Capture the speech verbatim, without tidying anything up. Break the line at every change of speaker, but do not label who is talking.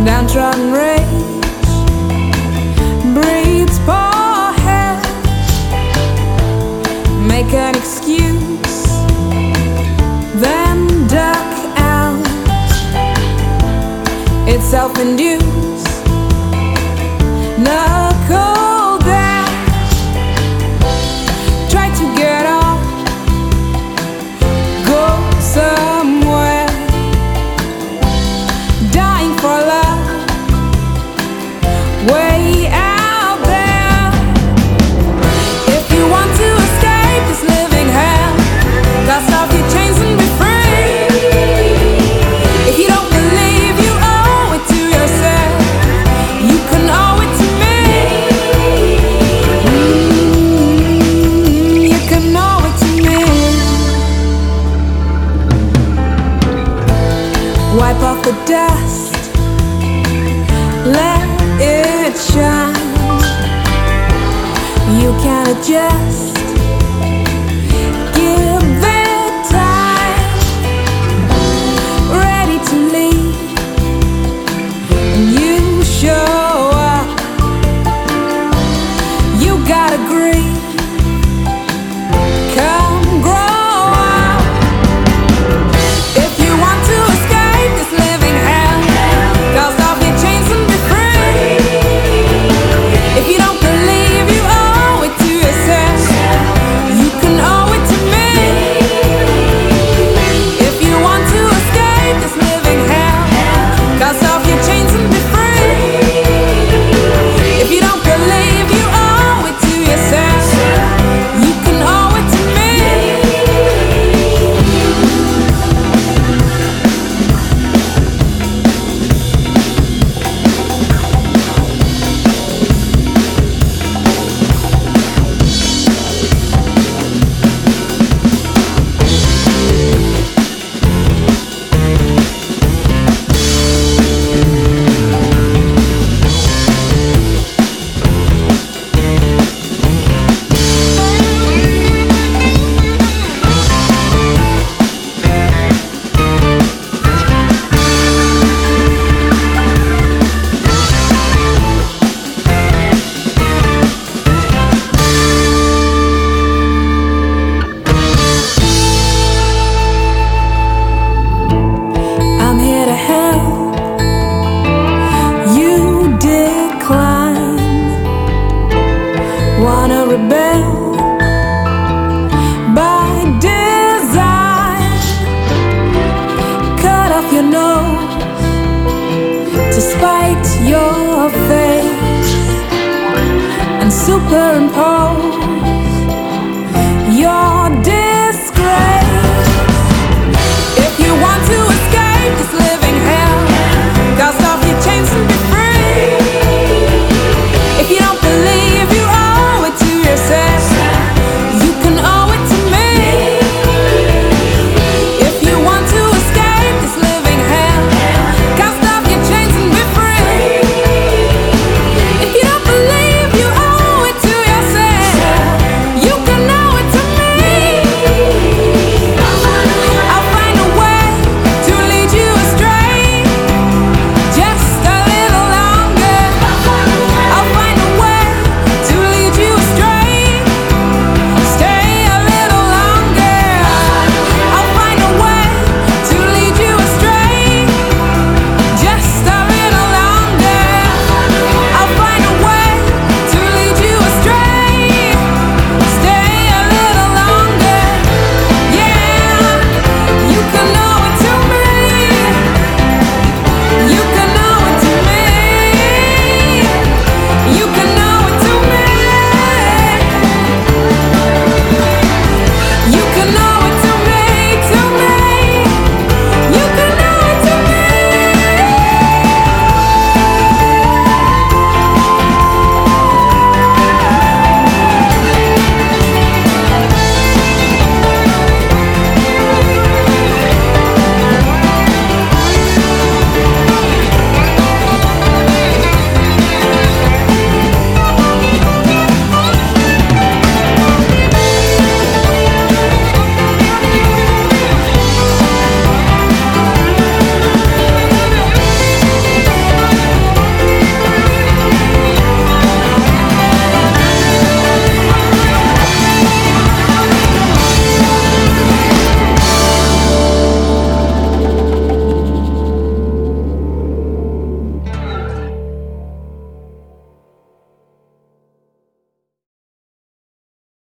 Downtrodden race breeds poor heads, make an excuse, then duck out. It's self-induced, knuckle down. Try to get off, go somewhere, dying for love, way out there. If you want to escape this living hell, dust off your chains and be free. If you don't believe you owe it to yourself, you can owe it to me. Mm, you can owe it to me. Wipe off the dust, let it shine. You can adjust, give it time. Ready to leave, and you show up. You gotta grieve, come grow up. If you want to escape this living hell, dust off your chains and be free. If you don't believe you owe it to yourself, you can owe it to me. If you want to escape this living hell, dust off your chains and be free. If you don't believe you owe it to yourself, you can owe it to me. I'm here to help you decline. Wanna rebel by design. Cut off your nose to spite your face and superimpose